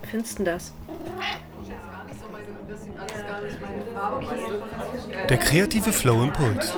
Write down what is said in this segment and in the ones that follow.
findest du das? Der kreative Flow-Impuls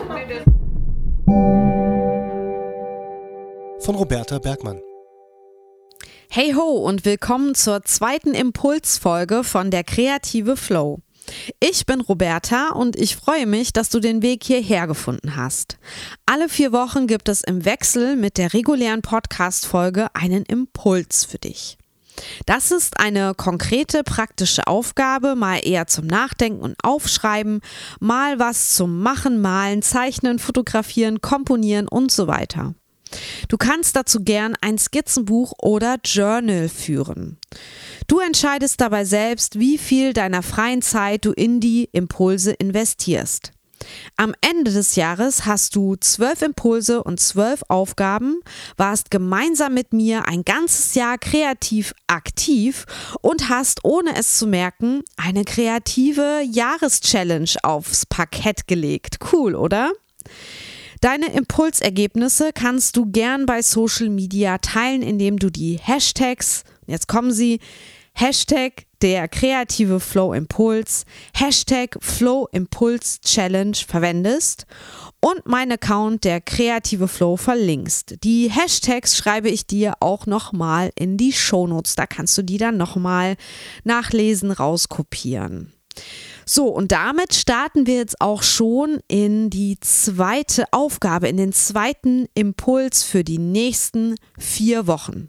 von Roberta Bergmann. Hey ho und willkommen zur zweiten Impulsfolge von der kreative Flow. Ich bin Roberta und ich freue mich, dass du den Weg hierher gefunden hast. Alle 4 Wochen gibt es im Wechsel mit der regulären Podcast-Folge einen Impuls für dich. Das ist eine konkrete, praktische Aufgabe, mal eher zum Nachdenken und Aufschreiben, mal was zum Machen, Malen, Zeichnen, Fotografieren, Komponieren und so weiter. Du kannst dazu gern ein Skizzenbuch oder Journal führen. Du entscheidest dabei selbst, wie viel deiner freien Zeit du in die Impulse investierst. Am Ende des Jahres hast du 12 Impulse und 12 Aufgaben, warst gemeinsam mit mir ein ganzes Jahr kreativ aktiv und hast, ohne es zu merken, eine kreative Jahreschallenge aufs Parkett gelegt. Cool, oder? Deine Impulsergebnisse kannst du gern bei Social Media teilen, indem du die Hashtags, jetzt kommen sie, Hashtag der kreative Flow Impuls, Hashtag Flow Impuls Challenge verwendest und mein Account der kreative Flow verlinkst. Die Hashtags schreibe ich dir auch nochmal in die Shownotes, da kannst du die dann nochmal nachlesen, rauskopieren. So, und damit starten wir jetzt auch schon in die zweite Aufgabe, in den zweiten Impuls für die nächsten 4 Wochen.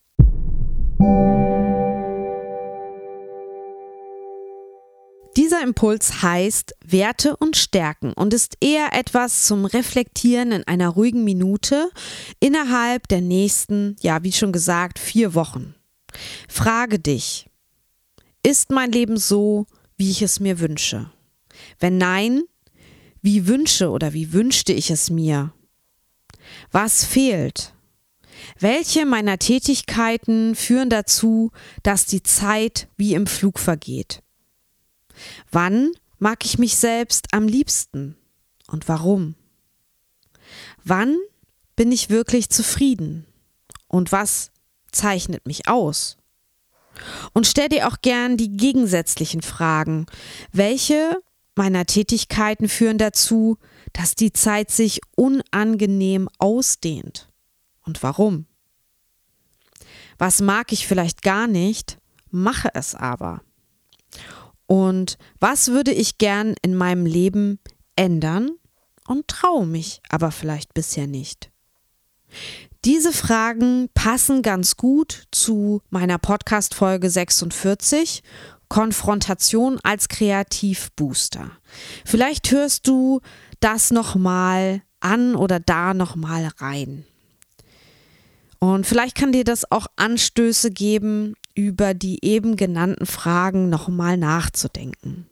Dieser Impuls heißt Werte und Stärken und ist eher etwas zum Reflektieren in einer ruhigen Minute innerhalb der nächsten, wie schon gesagt, 4 Wochen. Frage dich, ist mein Leben so, wie ich es mir wünsche? Wenn nein, wie wünschte ich es mir? Was fehlt? Welche meiner Tätigkeiten führen dazu, dass die Zeit wie im Flug vergeht? Wann mag ich mich selbst am liebsten und warum? Wann bin ich wirklich zufrieden und was zeichnet mich aus? Und stell dir auch gern die gegensätzlichen Fragen. Welche meiner Tätigkeiten führen dazu, dass die Zeit sich unangenehm ausdehnt? Und warum? Was mag ich vielleicht gar nicht, mache es aber? Und was würde ich gern in meinem Leben ändern und traue mich aber vielleicht bisher nicht? Diese Fragen passen ganz gut zu meiner Podcast-Folge 46, Konfrontation als Kreativbooster. Vielleicht hörst du das nochmal an oder da nochmal rein. Und vielleicht kann dir das auch Anstöße geben, über die eben genannten Fragen nochmal nachzudenken.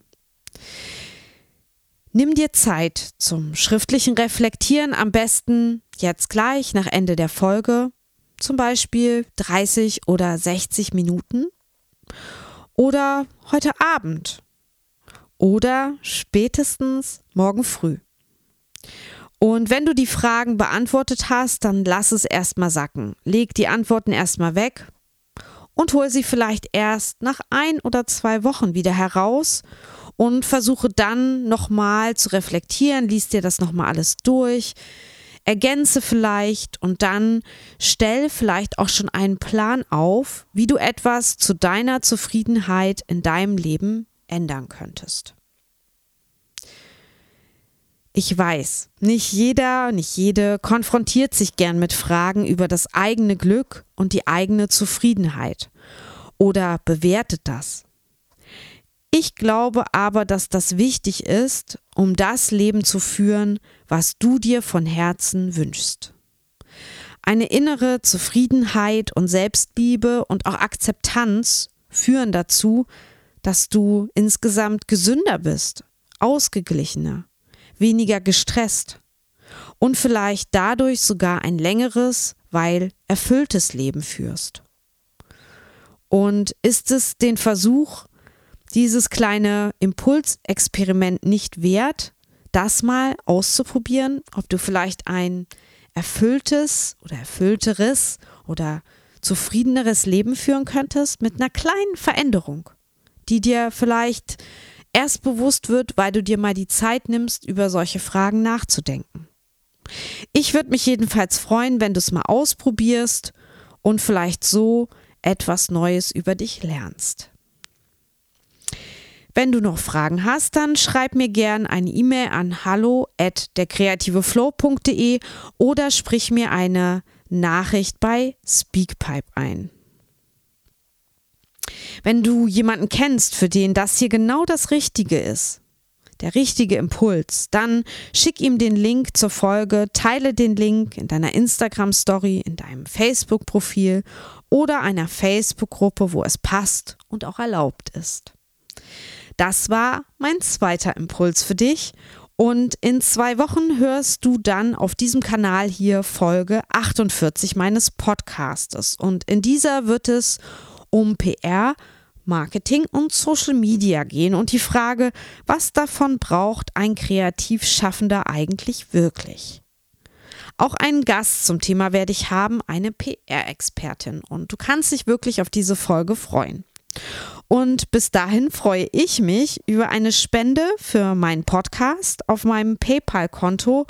Nimm dir Zeit zum schriftlichen Reflektieren, am besten jetzt gleich nach Ende der Folge, zum Beispiel 30 oder 60 Minuten oder heute Abend oder spätestens morgen früh. Und wenn du die Fragen beantwortet hast, dann lass es erstmal sacken. Leg die Antworten erstmal weg und hol sie vielleicht erst nach 1 oder 2 Wochen wieder heraus und versuche dann nochmal zu reflektieren, lies dir das nochmal alles durch, ergänze vielleicht und dann stell vielleicht auch schon einen Plan auf, wie du etwas zu deiner Zufriedenheit in deinem Leben ändern könntest. Ich weiß, nicht jeder, nicht jede konfrontiert sich gern mit Fragen über das eigene Glück und die eigene Zufriedenheit oder bewertet das. Ich glaube aber, dass das wichtig ist, um das Leben zu führen, was du dir von Herzen wünschst. Eine innere Zufriedenheit und Selbstliebe und auch Akzeptanz führen dazu, dass du insgesamt gesünder bist, ausgeglichener, weniger gestresst und vielleicht dadurch sogar ein längeres, weil erfülltes Leben führst. Und ist es den Versuch, dieses kleine Impulsexperiment nicht wert, das mal auszuprobieren, ob du vielleicht ein erfülltes oder erfüllteres oder zufriedeneres Leben führen könntest mit einer kleinen Veränderung, die dir vielleicht erst bewusst wird, weil du dir mal die Zeit nimmst, über solche Fragen nachzudenken. Ich würde mich jedenfalls freuen, wenn du es mal ausprobierst und vielleicht so etwas Neues über dich lernst. Wenn du noch Fragen hast, dann schreib mir gern eine E-Mail an hallo@derkreativeflow.de oder sprich mir eine Nachricht bei Speakpipe ein. Wenn du jemanden kennst, für den das hier genau das Richtige ist, der richtige Impuls, dann schick ihm den Link zur Folge, teile den Link in deiner Instagram-Story, in deinem Facebook-Profil oder einer Facebook-Gruppe, wo es passt und auch erlaubt ist. Das war mein zweiter Impuls für dich und in 2 Wochen hörst du dann auf diesem Kanal hier Folge 48 meines Podcastes und in dieser wird es um PR, Marketing und Social Media gehen und die Frage, was davon braucht ein kreativ Schaffender eigentlich wirklich? Auch einen Gast zum Thema werde ich haben, eine PR-Expertin und du kannst dich wirklich auf diese Folge freuen. Und bis dahin freue ich mich über eine Spende für meinen Podcast auf meinem PayPal-Konto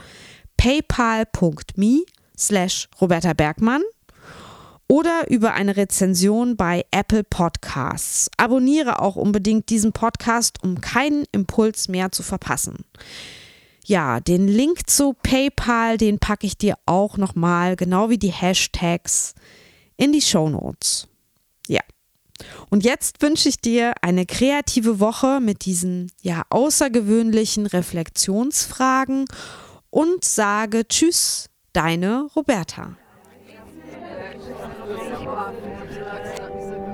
paypal.me/Roberta Bergmann oder über eine Rezension bei Apple Podcasts. Abonniere auch unbedingt diesen Podcast, um keinen Impuls mehr zu verpassen. Ja, den Link zu PayPal, den packe ich dir auch nochmal, genau wie die Hashtags, in die Shownotes. Ja. Und jetzt wünsche ich dir eine kreative Woche mit diesen außergewöhnlichen Reflexionsfragen und sage Tschüss, deine Roberta.